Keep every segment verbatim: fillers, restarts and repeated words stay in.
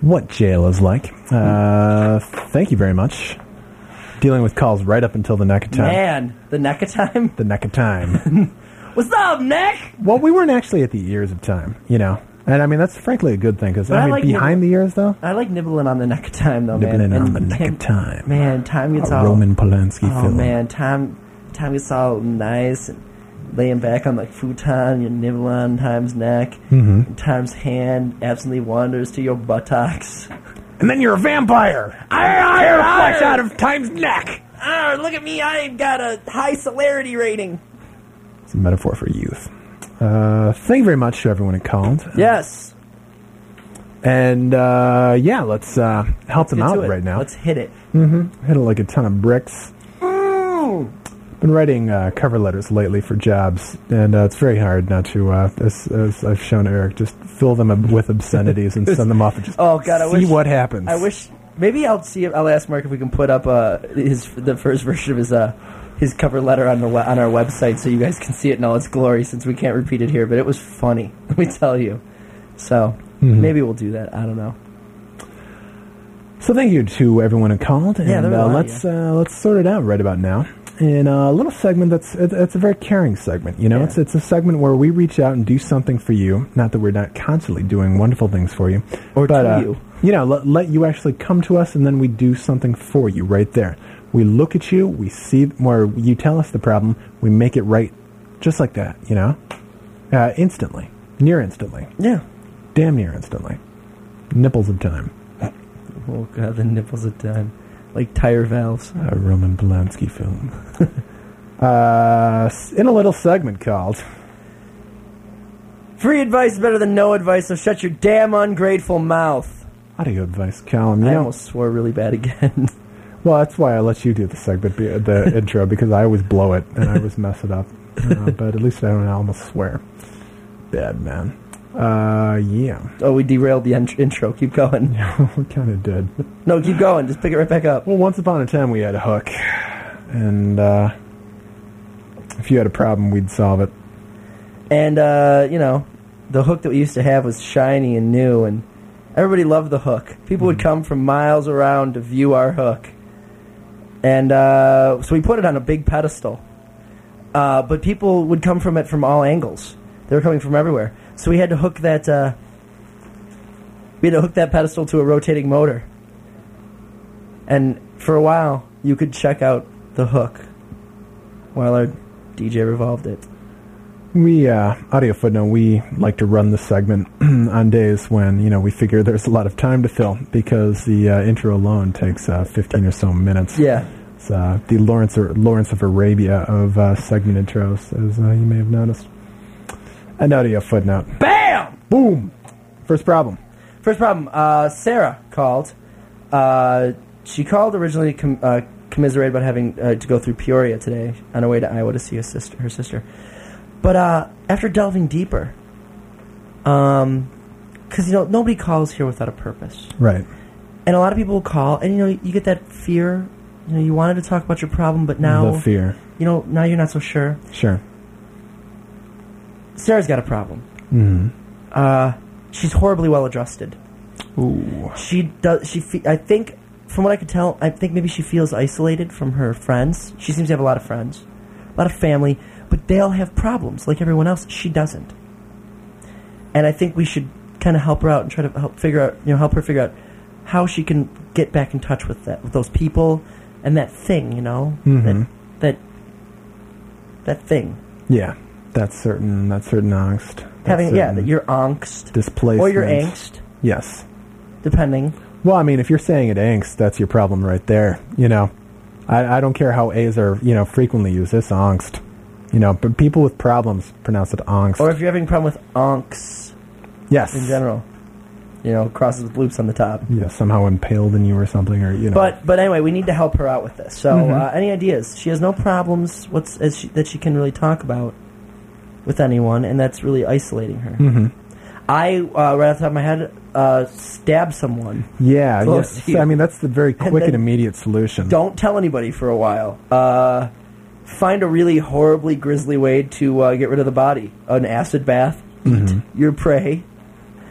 what jail is like. Uh, thank you very much. Dealing with calls right up until the neck of time. Man, the neck of time? The neck of time. What's up, neck? Well, we weren't actually at the ears of time, you know. And I mean, that's frankly a good thing, because I, I mean, like behind nibble- the ears, though. I like nibbling on the neck of time, though, nibbling man. on and the neck Tim, of time. Man, time gets a all... Roman Polanski oh, film. Oh, man, time, time gets all nice and laying back on the futon, you nibble on Time's neck, mm-hmm. and Time's hand absently wanders to your buttocks. And then you're a vampire. I tear flesh out of Time's neck. Ah, look at me, I got a high celerity rating. It's a metaphor for youth. Uh, thank you very much to everyone who called. Yes. And, uh, yeah, let's uh, help let's them out it. right now. Let's hit it. Mm-hmm. Hit it like a ton of bricks. Mm. Been writing uh, cover letters lately for jobs, and uh, it's very hard not to, uh, as, as I've shown Eric, just fill them ab- with obscenities and send them off and just oh, God, I see wish, what happens. I wish... Maybe I'll see. If, I'll ask Mark if we can put up uh, his the first version of his uh, his cover letter on the we- on our website, so you guys can see it in all its glory. Since we can't repeat it here, but it was funny. Let me tell you. So mm-hmm. maybe we'll do that. I don't know. So thank you to everyone who called, and yeah, uh, let's uh, let's sort it out right about now in a little segment that's it's, it's a very caring segment. You know, yeah. it's it's a segment where we reach out and do something for you. Not that we're not constantly doing wonderful things for you, or but, to uh, you. You know, let, let you actually come to us, and then we do something for you right there. We look at you, we see where you tell us the problem, we make it right, just like that. You know, uh, instantly, near instantly, yeah, damn near instantly. Nipples of time. Oh God, the nipples of time, like tire valves. A Roman Polanski film. uh, in a little segment called "Free advice is better than no advice, so shut your damn ungrateful mouth." Audio advice, Callum. You I know, almost swore really bad again. Well, that's why I let you do the segment, the intro, because I always blow it and I always mess it up. Uh, but at least I don't almost swear. Bad man. Uh, yeah. Oh, we derailed the int- intro. Keep going. Yeah, we kind of did. No, keep going. Just pick it right back up. Well, once upon a time we had a hook, and uh, if you had a problem, we'd solve it. And uh, you know, the hook that we used to have was shiny and new, and everybody loved the hook. People would come from miles around to view our hook. And uh, so we put it on a big pedestal. Uh, but people would come from it from all angles. They were coming from everywhere. So we had to hook that uh, we had to hook that pedestal to a rotating motor. And for a while, you could check out the hook while our D J revolved it. We, uh, audio footnote, we like to run the segment on days when, you know, we figure there's a lot of time to fill, because the uh, intro alone takes uh, fifteen or so minutes. Yeah. It's uh, the Lawrence, or Lawrence of Arabia of uh, segment intros, as uh, you may have noticed. And audio footnote. Bam! Boom! First problem. First problem. Uh, Sarah called. Uh, she called originally com- uh, commiserate about having uh, to go through Peoria today on her way to Iowa to see her sister. Her sister. But uh, after delving deeper, um, because you know nobody calls here without a purpose, right? And a lot of people will call, and you know you get that fear. You know, you wanted to talk about your problem, but now the fear. You know, now you're not so sure. Sure. Sarah's got a problem. Mm-hmm. Uh, she's horribly well adjusted. Ooh. She does. She. Fe- I think, from what I could tell, I think maybe she feels isolated from her friends. She seems to have a lot of friends, a lot of family. But they'll have problems like everyone else. She doesn't. And I think we should kind of help her out and try to help figure out, you know, help her figure out how she can get back in touch with that, with those people and that thing, you know, mm-hmm. that that that thing. Yeah, that's certain. That's certain angst. That's Having certain yeah, that your angst, displacement, or your angst. Yes. Depending. Well, I mean, if you're saying it angst, that's your problem right there. You know, I, I don't care how A's are, you know, frequently used. It's angst. You know, but people with problems pronounce it angst. Or if you're having a problem with onks. Yes. In general. You know, crosses with loops on the top. Yeah, somehow impaled in you or something, or, you know. But but anyway, we need to help her out with this. So, mm-hmm. uh, any ideas? She has no problems what's as she, that she can really talk about with anyone, and that's really isolating her. Mm-hmm. I, uh, right off the top of my head, uh, stab someone. Yeah, yes. I mean, that's the very quick and, and immediate solution. Don't tell anybody for a while. Uh... Find a really horribly grisly way to uh, get rid of the body. An acid bath. Eat mm-hmm. your prey.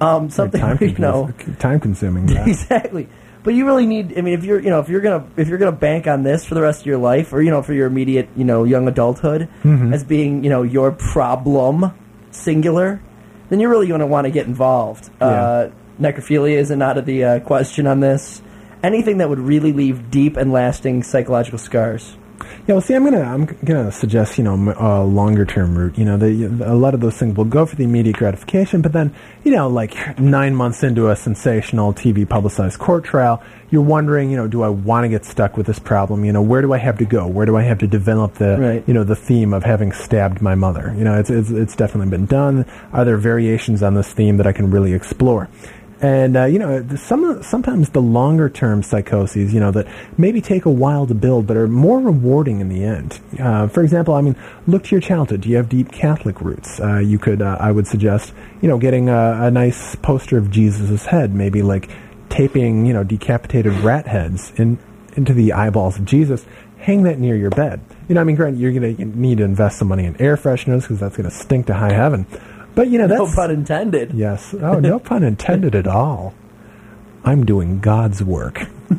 Um, something time, you know, time consuming. Yeah. Exactly. But you really need. I mean, if you're, you know, if you're gonna, if you're gonna bank on this for the rest of your life, or you know, for your immediate, you know, young adulthood, mm-hmm. as being, you know, your problem, singular, then you're really gonna want to get involved. Yeah. Uh, necrophilia isn't out of the uh, question on this. Anything that would really leave deep and lasting psychological scars. Yeah, well, see, I'm gonna I'm gonna suggest, you know, a longer term route. You know, the, a lot of those things will go for the immediate gratification, but then, you know, like nine months into a sensational T V publicized court trial, you're wondering, you know, do I want to get stuck with this problem? You know, where do I have to go? Where do I have to develop the, right. you know, the theme of having stabbed my mother? You know, it's, it's it's definitely been done. Are there variations on this theme that I can really explore? And, uh, you know, some sometimes the longer-term psychoses, you know, that maybe take a while to build but are more rewarding in the end. Uh, for example, I mean, look to your childhood. Do you have deep Catholic roots? Uh, you could, uh, I would suggest, you know, getting a, a nice poster of Jesus' head, maybe like taping, you know, decapitated rat heads in, into the eyeballs of Jesus. Hang that near your bed. You know, I mean, granted, you're going to need to invest some money in air fresheners because that's going to stink to high heaven. But, you know, that's... No pun intended. Yes. Oh, no pun intended at all. I'm doing God's work.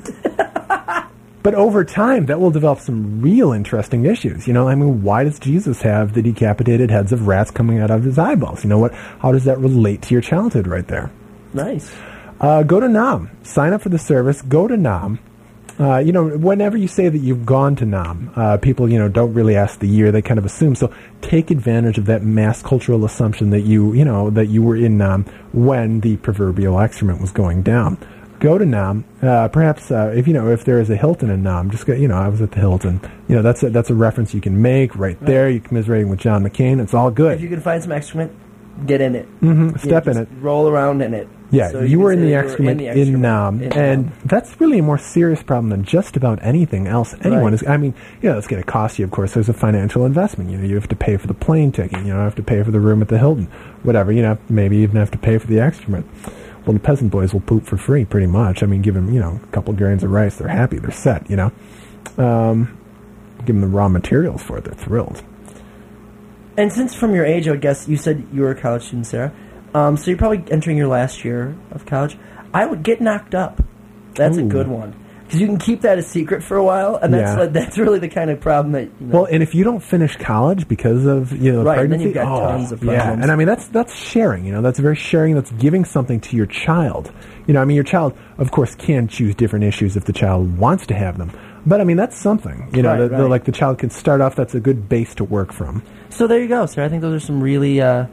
But over time, that will develop some real interesting issues. You know, I mean, why does Jesus have the decapitated heads of rats coming out of his eyeballs? You know what? How does that relate to your childhood right there? Nice. Uh, go to Nam. Sign up for the service. Go to Nam. Uh, you know, whenever you say that you've gone to Nam, uh, people, you know, don't really ask the year. They kind of assume. So take advantage of that mass cultural assumption that you, you know, that you were in Nam when the proverbial excrement was going down. Go to Nam. Uh, perhaps, uh, if, you know, if there is a Hilton in Nam, just go, you know, I was at the Hilton. You know, that's a, that's a reference you can make right, right. there. You're commiserating with John McCain. It's all good. If you can find some excrement, get in it. Mm-hmm. Step you in it. Roll around in it. Yeah, so you, you were in the, you excrement were in the excrement in Nam, in and Nam. That's really a more serious problem than just about anything else anyone right. is. I mean, you know, it's going to cost you, of course. There's a financial investment. You know, you have to pay for the plane ticket. You know, you have to pay for the room at the Hilton, whatever. You know, maybe even have to pay for the excrement. Well, the peasant boys will poop for free, pretty much. I mean, give them, you know, a couple grains of rice, they're happy, they're set. You know, um, give them the raw materials for it, they're thrilled. And since from your age, I guess you said you were a college student, Sarah. Um, so you're probably entering your last year of college. I would get knocked up. That's Ooh. a good one. Because you can keep that a secret for a while, and that's Yeah. like, that's really the kind of problem that... You know, Well, and if you don't finish college because of, you know, right, pregnancy, then you've got oh, tons of yeah. problems. And I mean, that's that's sharing, you know, that's very sharing, that's giving something to your child. You know, I mean, your child, of course, can choose different issues if the child wants to have them. But, I mean, that's something. You know, Right, the, the, right. like the child can start off, that's a good base to work from. So there you go, sir. I think those are some really uh,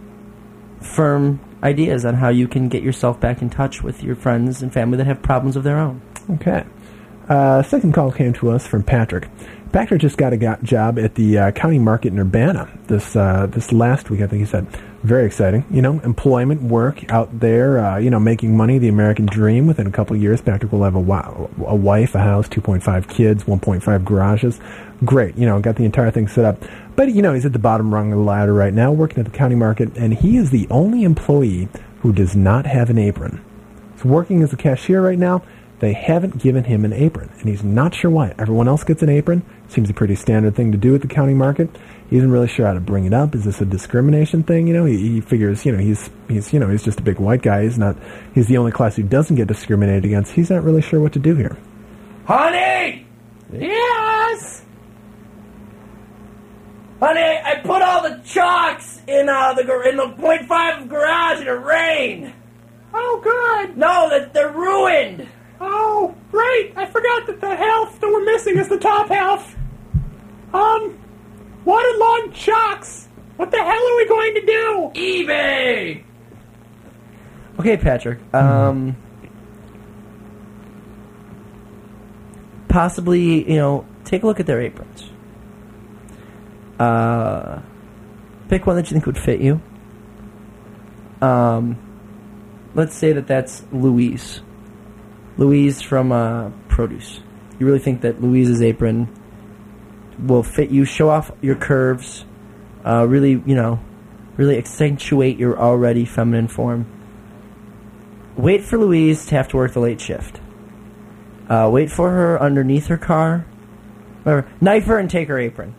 firm ideas on how you can get yourself back in touch with your friends and family that have problems of their own. Okay. Uh, second call came to us from Patrick. Patrick just got a got job at the uh, county market in Urbana this uh, this last week, I think he said. Very exciting. You know, employment, work out there, uh, you know, making money, the American dream. Within a couple of years, Patrick will have a, wa- a wife, a house, two point five kids, one point five garages. Great. You know, got the entire thing set up. But, you know, he's at the bottom rung of the ladder right now, working at the county market, and he is the only employee who does not have an apron. He's working as a cashier right now. They haven't given him an apron, and he's not sure why. Everyone else gets an apron. Seems a pretty standard thing to do at the county market. He isn't really sure how to bring it up. Is this a discrimination thing? You know, he, he figures, you know, he's he's you know he's just a big white guy. He's not. He's the only class who doesn't get discriminated against. He's not really sure what to do here. Honey! Yes! Honey, I put all the chalks in uh, the gar- in the point five garage and it rained. Oh, good. No, that they're ruined. Oh, right. I forgot that the half that we're missing is the top half. Um, waterlogged chalks. What the hell are we going to do? eBay. Okay, Patrick. Um, possibly, you know, take a look at their aprons. Uh, pick one that you think would fit you. Um, let's say that that's Louise. Louise from uh, Produce. You really think that Louise's apron will fit you, show off your curves, uh, really, you know, really accentuate your already feminine form. Wait for Louise to have to work the late shift. Uh, wait for her underneath her car. Whatever. Knife her and take her apron.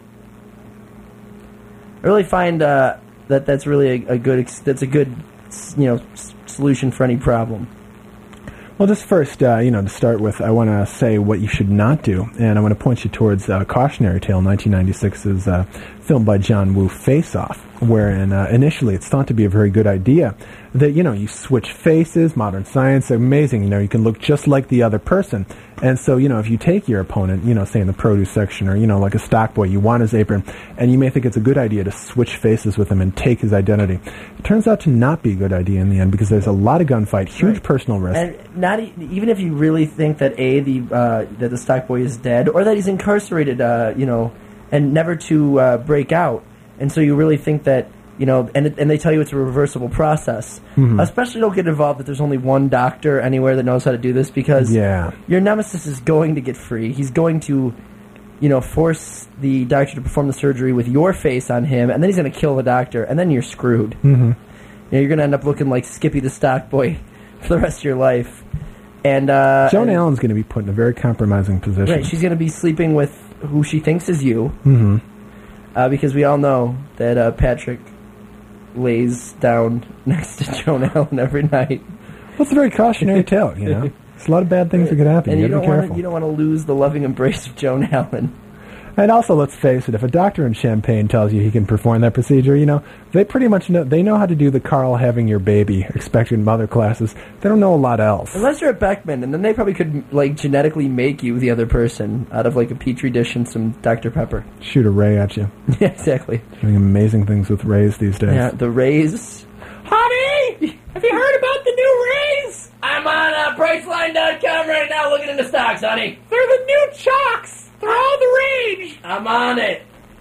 I really find uh, that that's really a, a good, ex- that's a good, you know, s- solution for any problem? Well, just first, uh, you know, to start with, I want to say what you should not do, and I want to point you towards uh, Cautionary Tale, nineteen ninety-six's uh, film by John Woo, Face Off, wherein uh, initially it's thought to be a very good idea that, you know, you switch faces, modern science, amazing, you know, you can look just like the other person. And so, you know, if you take your opponent, you know, say in the produce section or, you know, like a stock boy, you want his apron, and you may think it's a good idea to switch faces with him and take his identity. It turns out to not be a good idea in the end because there's a lot of gunfight, huge Right. personal risk. And not e- even if you really think that A, the uh, that the stock boy is dead, or that he's incarcerated, uh, you know, and never to uh, break out, and so you really think that, you know, and it, and they tell you it's a reversible process. Mhm. Especially don't get involved that there's only one doctor anywhere that knows how to do this, because Yeah. your nemesis is going to get free. He's going to, you know, force the doctor to perform the surgery with your face on him, and then he's going to kill the doctor, and then you're screwed. Mm-hmm. You know, you're going to end up looking like Skippy the stock boy for the rest of your life. And uh, Joan and, Allen's going to be put in a very compromising position. right, she's going to be sleeping with who she thinks is you, Mm-hmm. uh, because we all know that uh, Patrick lays down next to Joan Allen every night. Well, it's a very cautionary tale, you know. There's a lot of bad things that could happen. And you you gotta don't be want careful. to you don't want to lose the loving embrace of Joan Allen. And also, let's face it, if a doctor in Champaign tells you he can perform that procedure, you know, they pretty much know, they know how to do the Carl having your baby, expectant mother classes. They don't know a lot else. Unless you're at Beckman, and then they probably could like genetically make you the other person out of like a petri dish and some Doctor Pepper. Shoot a ray at you. Yeah, exactly. Doing amazing things with rays these days. Yeah, the Rays. Honey, have you heard about the new Rays? I'm on uh, Priceline dot com right now looking into stocks, honey. They're the new chalks. They're all the rage. I'm on it.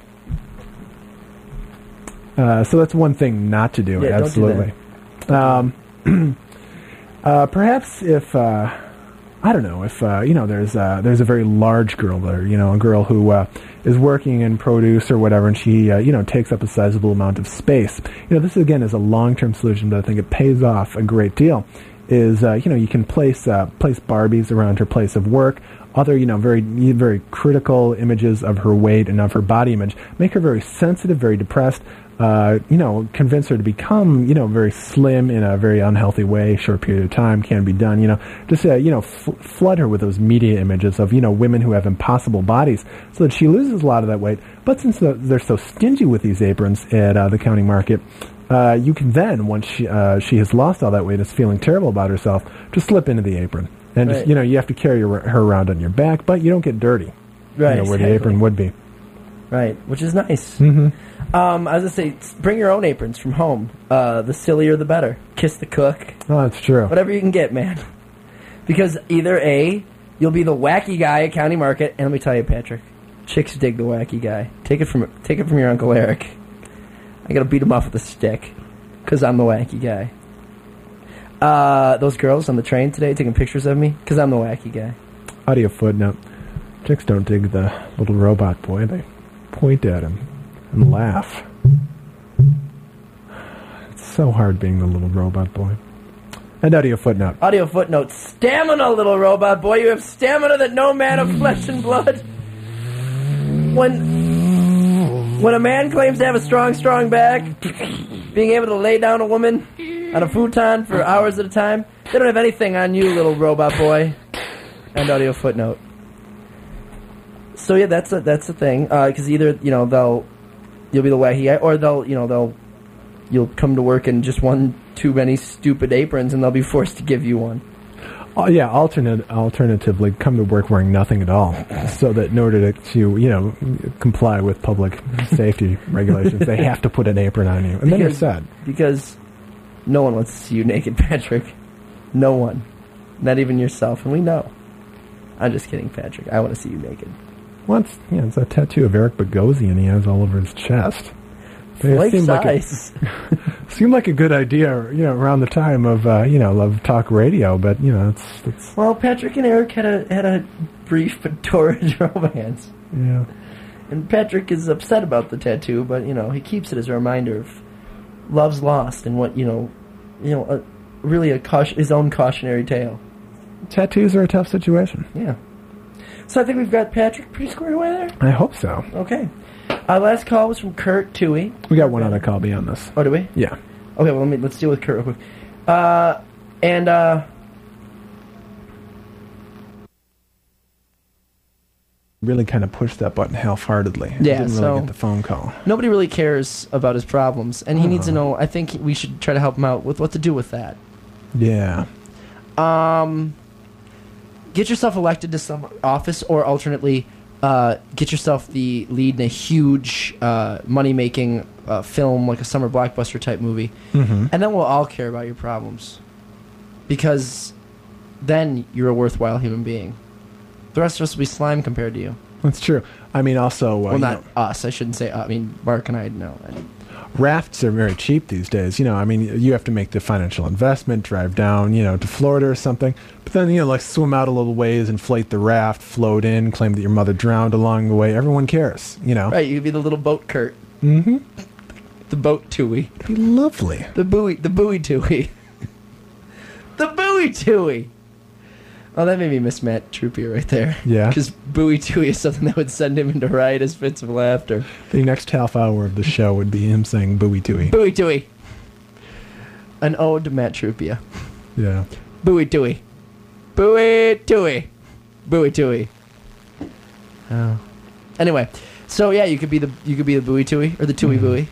Uh, so that's one thing not to do, Yeah, don't do absolutely. Um, uh, perhaps if, uh, I don't know, if, uh, you know, there's, uh, there's a very large girl there, you know, a girl who uh, is working in produce or whatever, and she, uh, you know, takes up a sizable amount of space. You know, this, again, is a long-term solution, but I think it pays off a great deal, is, uh, you know, you can place, uh, place Barbies around her place of work, other, you know, very very critical images of her weight and of her body image, make her very sensitive, very depressed, uh, you know, convince her to become, you know, very slim in a very unhealthy way, short period of time, can be done, you know, just, uh, you know, f- flood her with those media images of, you know, women who have impossible bodies, so that she loses a lot of that weight. But since the, they're so stingy with these aprons at uh, the county market, uh, you can then, once she, uh, she has lost all that weight and is feeling terrible about herself, just slip into the apron. And Right. just, you know, you have to carry her her around on your back, but you don't get dirty. Right, You know, where exactly. the apron would be. Right, which is nice. Mm-hmm. Um, I was gonna say, s- bring your own aprons from home. Uh, the sillier the better. Kiss the cook. Oh, that's true. Whatever you can get, man. Because either A, you'll be the wacky guy at County Market, and let me tell you, Patrick, chicks dig the wacky guy. Take it from take it from your Uncle Eric. I gotta beat him off with a stick, because I'm the wacky guy. Uh, those girls on the train today taking pictures of me, because I'm the wacky guy. Audio footnote. Chicks don't dig the little robot boy. They point at him and laugh. It's so hard being the little robot boy. And audio footnote. Audio footnote, stamina, little robot boy. You have stamina that no man of flesh and blood. When, when a man claims to have a strong, strong back, being able to lay down a woman on a futon for hours at a time, they don't have anything on you, little robot boy. And audio footnote. So yeah, that's a that's the thing. Because either you know they'll you'll be the wacky guy, or they'll you know they'll you'll come to work in just one too many stupid aprons, and they'll be forced to give you one. Oh, yeah, alternate, alternatively, come to work wearing nothing at all, so that in order to, to you know, comply with public safety regulations, they have to put an apron on you. And then you're Because- sad. Because no one wants to see you naked, Patrick. No one. Not even yourself, and we know. I'm just kidding, Patrick. I want to see you naked. Once, you know, it's a tattoo of Eric Bogosian he has all over his chest. They Life seemed like a- size. Seemed like a good idea, you know, around the time of, uh, you know, Love Talk Radio, but, you know, it's, it's, Well, Patrick and Eric had a had a brief but torrid romance. yeah. And Patrick is upset about the tattoo, but, you know, he keeps it as a reminder of love's lost and what, you know, you know, a, really a caution, his own cautionary tale. Tattoos are a tough situation. Yeah. So I think we've got Patrick pretty squared away there. I hope so. Okay. Our last call was from Kurt Toohey. We got one other call beyond this. Oh, do we? Yeah. Okay, well, let me, let's deal with Kurt real quick. Uh, and uh, Really kind of pushed that button half-heartedly. I Yeah, didn't really so- get the phone call. nobody really cares about his problems, and he needs to Uh-huh. know. I think we should try to help him out with what to do with that. Yeah. Um, get yourself elected to some office, or alternately, uh, get yourself the lead in a huge uh, money-making uh, film, like a summer blockbuster type movie, Mm-hmm. and then we'll all care about your problems, because then you're a worthwhile human being. The rest of us will be slime compared to you. That's true. I mean, also, uh, Well, you not know, us. I shouldn't say. Uh, I mean, Mark and I know. rafts are very cheap these days. You know, I mean, you have to make the financial investment, drive down, you know, to Florida or something. But then, you know, like swim out a little ways, inflate the raft, float in, claim that your mother drowned along the way. Everyone cares, you know. Right, you could be the little boat Kurt. Mm-hmm. The boat Tui. It'd be lovely. The buoy, the buoy Tui. the buoy Tui. Oh, that made me miss Matt Truppier right there. Yeah. Because buoy Tui is something that would send him into riotous fits of laughter. The next half hour of the show would be him saying "Buoy Tui." Buoy Tui. An ode to Matt Truppier. Yeah. Buoy Tui. Buoy Tui. Buoy Tui. Oh. Anyway, so yeah, you could be the you could be the buoy Tui or the Tui Mhm. buoy.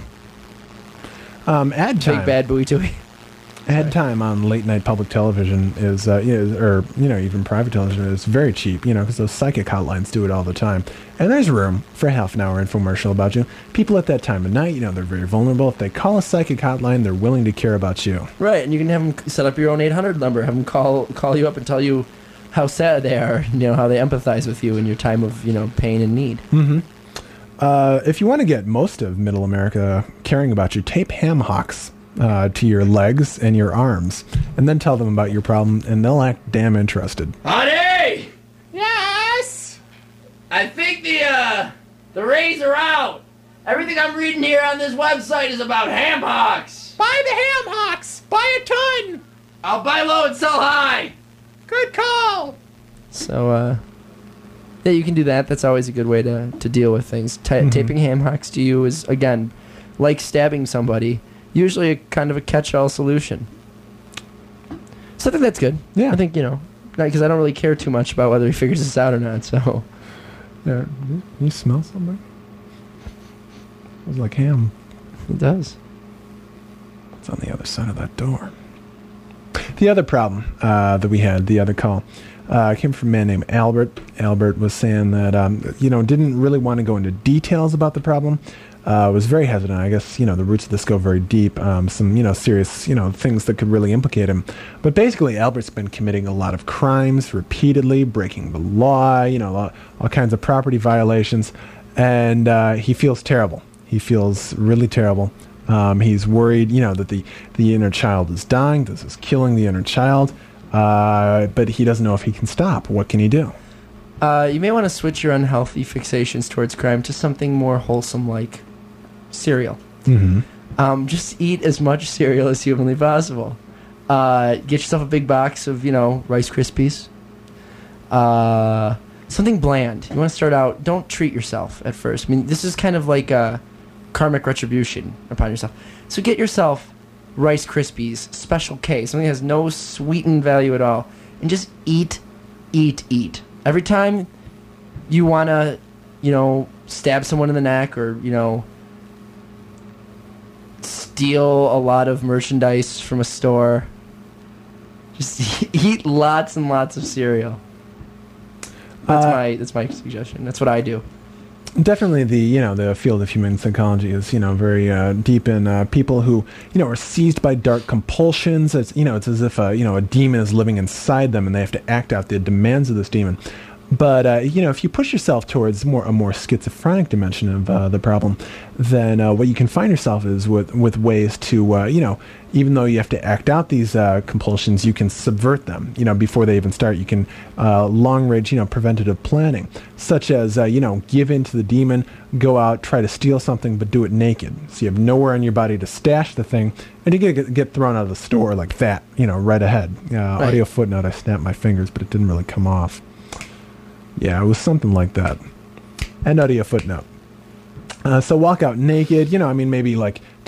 Um, ad time. Big bad buoy Tui. Ad time on late night public television is, uh, you know, or you know, even private television is very cheap. You know, because those psychic hotlines do it all the time. And there's room for a half an hour infomercial about you. People at that time of night, you know, they're very vulnerable. If they call a psychic hotline, they're willing to care about you. Right, and you can have them set up your own eight hundred number. Have them call call you up and tell you how sad they are. You know how they empathize with you in your time of you know pain and need. Mm-hmm. Uh, if you want to get most of Middle America caring about you, tape ham hocks uh, to your legs and your arms, and then tell them about your problem, and they'll act damn interested. Honey, Yes! I think the uh the rays are out. Everything I'm reading here on this website is about ham hocks. Buy the ham hocks! Buy a ton! I'll buy low and sell high. Good call! So uh, yeah, you can do that. That's always a good way to to deal with things. Ta Mhm. Taping ham hocks to you is again like stabbing somebody. Usually a kind of a catch-all solution. So I think that's good. Yeah. I think, you know, because I don't really care too much about whether he figures this out or not, so. Yeah, you smell something? It was like ham. It does. It's on the other side of that door. The other problem uh, that we had, the other call, uh, came from a man named Albert. Albert was saying that, um, you know, didn't really want to go into details about the problem. Uh, was very hesitant. I guess, you know, the roots of this go very deep. Um, some, you know, serious, you know, things that could really implicate him. But basically, Albert's been committing a lot of crimes repeatedly, breaking the law, you know, all, all kinds of property violations. And uh, he feels terrible. He feels really terrible. Um, he's worried, you know, that the, the inner child is dying. This is killing the inner child. Uh, but he doesn't know if he can stop. What can he do? Uh, you may want to switch your unhealthy fixations towards crime to something more wholesome like cereal. Mm-hmm. Um, just eat as much cereal as humanly possible. Uh, get yourself a big box of, you know, Rice Krispies. Uh, something bland. You want to start out, don't treat yourself at first. I mean, this is kind of like a karmic retribution upon yourself. So get yourself Rice Krispies, Special K, something that has no sweetened value at all, and just eat, eat, eat. Every time you want to, you know, stab someone in the neck or, you know, steal a lot of merchandise from a store, just eat lots and lots of cereal. That's Uh, my that's my suggestion. That's what I do. Definitely, the you know the field of human psychology is you know very uh, deep in uh, people who you know are seized by dark compulsions. It's you know it's as if a, you know a demon is living inside them and they have to act out the demands of this demon. But uh, you know if you push yourself towards more a more schizophrenic dimension of uh, the problem, then uh, what you can find yourself is with with ways to uh, you know even though you have to act out these uh, compulsions, you can subvert them. You know before they even start, you can uh, long range you know preventative planning, such as uh, you know give in to the demon, go out, try to steal something, but do it naked. So you have nowhere on your body to stash the thing, and you get get thrown out of the store like that. You know right ahead. Uh, Right. Audio footnote: I snapped my fingers, but it didn't really come off. Yeah, it was something like that. And audio footnote. Uh, so walk out naked, you know, I mean, maybe like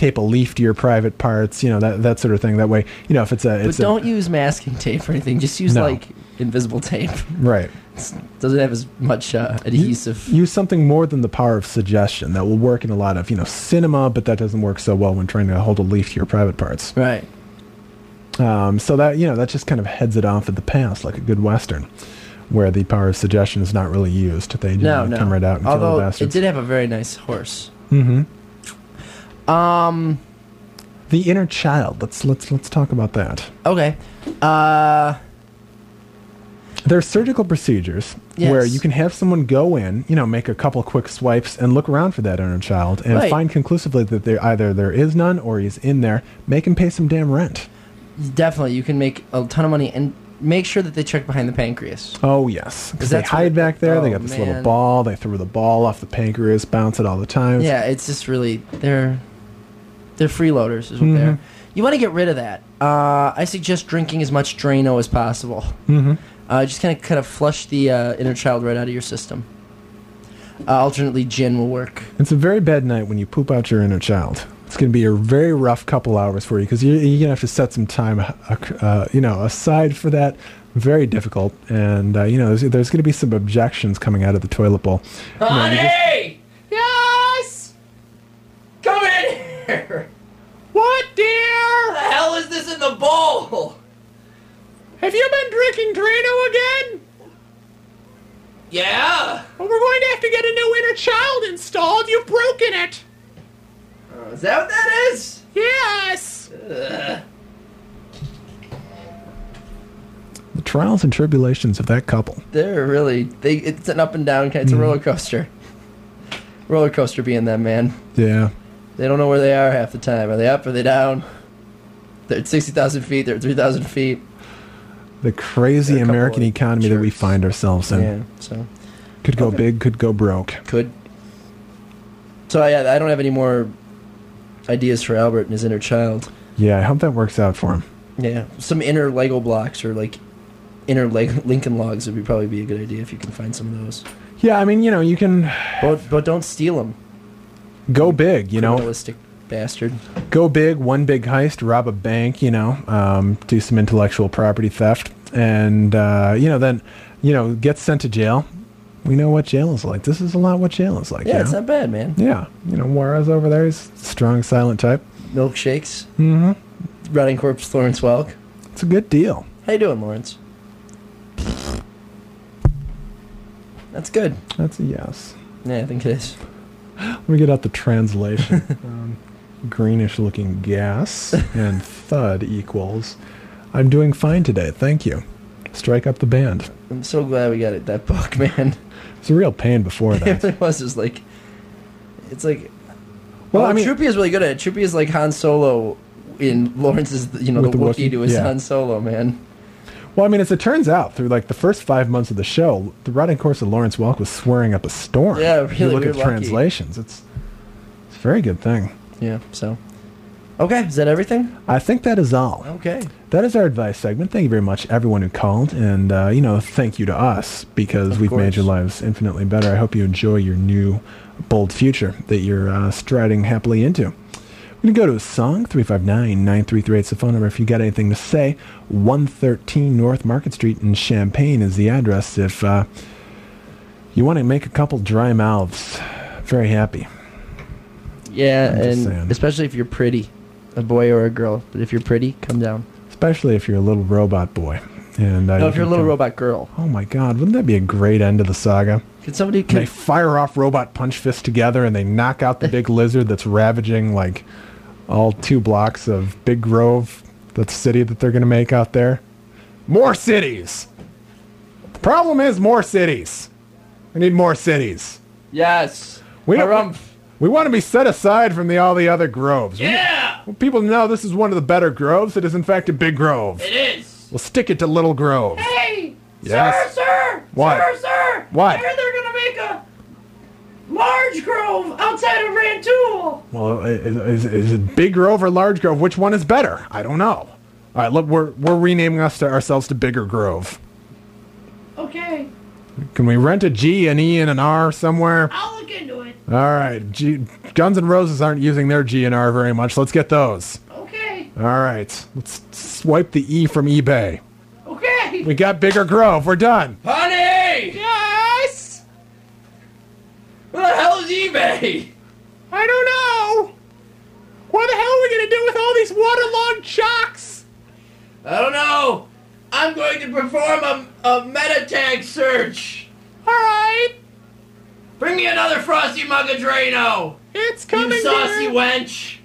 tape a leaf to your private parts, you know, that that sort of thing. That way, you know, if it's a... But It's don't a, use masking tape or anything. Just use, No. like, invisible tape. Right. It doesn't have as much uh, adhesive. Use something more than the power of suggestion. That will work in a lot of, you know, cinema, but that doesn't work so well when trying to hold a leaf to your private parts. Right. Um, so that, you know, that just kind of heads it off at the pass, like a good Western, where the power of suggestion is not really used. They just No, no. come right out and kill Although the it bastards. did have a very nice horse. Mm-hmm. Um. The inner child. Let's let's let's talk about that. Okay. Uh. There are surgical procedures Yes. where you can have someone go in, you know, make a couple quick swipes and look around for that inner child and Right. find conclusively that there either there is none or he's in there. Make him pay some damn rent. Definitely, you can make a ton of money and make sure that they check behind the pancreas. Oh, yes. Because they that's what hide it- back there. they oh, got this little man. ball. They throw the ball off the pancreas, bounce it all the time. Yeah, it's just really they're they're freeloaders is what Mhm. they're. You want to get rid of that. Uh, I suggest drinking as much Drano as possible. Mm-hmm. Uh, just kind of kind of flush the uh, inner child right out of your system. Uh, alternately, gin will work. It's a very bad night when you poop out your inner child. It's going to be a very rough couple hours for you because you're, you're going to have to set some time, uh, uh, you know, aside for that. Very difficult, and uh, you know, there's, there's going to be some objections coming out of the toilet bowl. You know, you just- Honey! Yes! Come in here! What, dear? What the hell is this in the bowl? Have you been drinking Drano again? Yeah? Well, we're going to have to get a new inner child installed. You've broken it. Oh, is that what that is? Yes. Ugh. the trials and tribulations of that couple. They're really they. It's an up and down. It's a roller coaster. Roller coaster being them, man. Yeah. They don't know where they are half the time. Are they up? Are they down? They're at sixty thousand feet. They're at three thousand feet. The crazy They're a couple American of economy that we jerks. find ourselves in. Yeah. So Could go Okay. big, could go broke. could. So yeah, I don't have any more ideas for Albert and his inner child. Yeah, I hope that works out for him. Yeah, some inner Lego blocks or like inner Leg- Lincoln logs would be probably be a good idea if you can find some of those. Yeah, I mean, you know, you can But but don't steal them. go big, you know. Criminalistic bastard. Go big, one big heist, rob a bank, you know, um, do some intellectual property theft, and, uh, you know, then, you know, get sent to jail. We know what jail is like. This is a lot what jail is like. Yeah, you it's know? not bad, man. Yeah, you know, Juarez over there is a strong, silent type. Milkshakes. Mm-hmm. Rotting corpse. Lawrence Welk. It's a good deal. How you doing, Lawrence? That's good. That's a yes. Yeah, I think it is. Let me get out the translation. um, greenish-looking gas and thud equals. I'm doing fine today, thank you. Strike up the band. I'm so glad we got it. That book, man. It's a real pain before It that. really was just like, it's like. Well, Well, I mean- Troopy is really good at it. Troopy is like Han Solo in Lawrence's, you know, With the, the Wookiee Wookiee, to his yeah. Han Solo, man. Well, I mean, as it turns out, through like the first five months of the show, the writing course of Lawrence Welk was swearing up a storm. Yeah, If you really, look we're at lucky. translations. It's it's a very good thing. Yeah, so. Okay, is that everything? I think that is all. Okay. That is our advice segment. Thank you very much, everyone who called, and uh, you know, thank you to us because Of we've made course. your lives infinitely better. I hope you enjoy your new, bold future that you're uh, striding happily into. We're going to go to a song, three five nine, nine three three eight is the phone number. If you got anything to say, one thirteen North Market Street in Champaign is the address. If uh, you want to make a couple dry mouths very happy. Yeah, I'm just and saying. especially if you're pretty, a boy or a girl. But if you're pretty, come down. Especially if you're a little robot boy. And uh, No, you if you're a can little come- robot girl. Oh my god, wouldn't that be a great end to the saga? Can somebody... They Can, fire off robot punch fists together and they knock out the big lizard that's ravaging like all two blocks of Big Grove, that city that they're going to make out there. More cities! The problem is more cities. We need more cities. yes. We don't- Harumph. We want to be set aside from the all the other groves. We- Yeah, want people to know this is one of the better groves. It is in fact a big grove. it is. We'll stick it to Little Grove. Hey, Yes. sir, sir, What? sir, sir. What? I heard they're gonna make a large grove outside of Rantoul. Well, is, is, is it Big Grove or Large Grove? Which one is better? I don't know. All right, look, we're we're renaming us to ourselves to Bigger Grove. Okay, Can we rent a G, an E, and an R somewhere? I'll look into it. All right, G, Guns N' Roses aren't using their G N R very much. Let's get those. Okay. All right. Let's swipe the E from eBay. Okay. We got Bigger Grove. We're done. Honey! Yes. What the hell is eBay? I don't know. What the hell are we gonna do with all these waterlogged chalks? I don't know. I'm going to perform a, a meta tag search. All right. Bring me another Frosty Muggadreno. It's coming. You saucy dear. wench.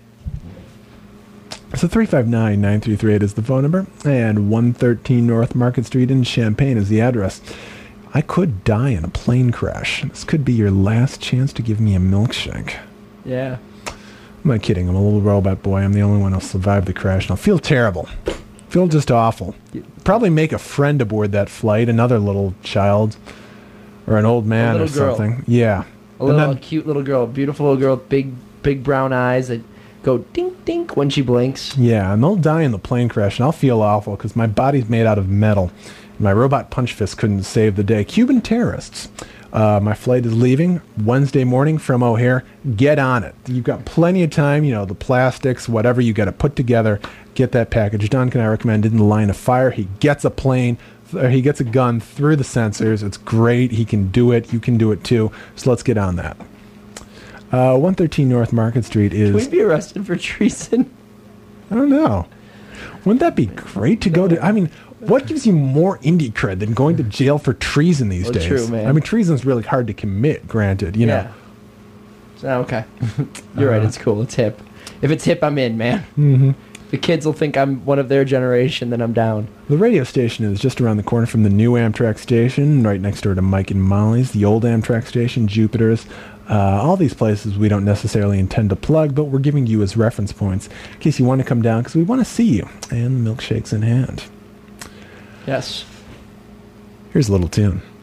So three five nine, nine three three eight is the phone number, and one thirteen North Market Street in Champaign is the address. I could die in a plane crash. This could be your last chance to give me a milkshake. Yeah. I'm not kidding. I'm a little robot boy. I'm the only one who'll survive the crash, and I'll feel terrible. Feel just awful. Probably make a friend aboard that flight, another little child, or an old man or little girl. something. Yeah. A little And then- cute little girl, beautiful little girl, big big brown eyes that go dink dink when she blinks. Yeah, and they'll die in the plane crash, and I'll feel awful because my body's made out of metal. My robot punch fist couldn't save the day. Cuban terrorists. Uh, my flight is leaving Wednesday morning from O'Hare. Get on it. You've got plenty of time. You know, the plastics, whatever you got to put together. Get that package done. Can I recommend it in the line of fire? He gets a plane. Or he gets a gun through the sensors. It's great. He can do it. You can do it too. So let's get on that. Uh, one thirteen North Market Street is... Can we be arrested for treason? I don't know. Wouldn't that be great to go to... I mean, what gives you more indie cred than going to jail for treason these Well, days? true, man. I mean, treason's really hard to commit, granted, you know. Yeah. Oh, okay. You're right. Uh, It's cool. It's hip. If it's hip, I'm in, man. Mm-hmm. The kids will think I'm one of their generation, then I'm down. The radio station is just around the corner from the new Amtrak station, right next door to Mike and Molly's, the old Amtrak station, Jupiter's. Uh, all these places we don't necessarily intend to plug, but we're giving you as reference points in case you want to come down, because we want to see you. And the milkshake's in hand. Yes. Here's a little tune.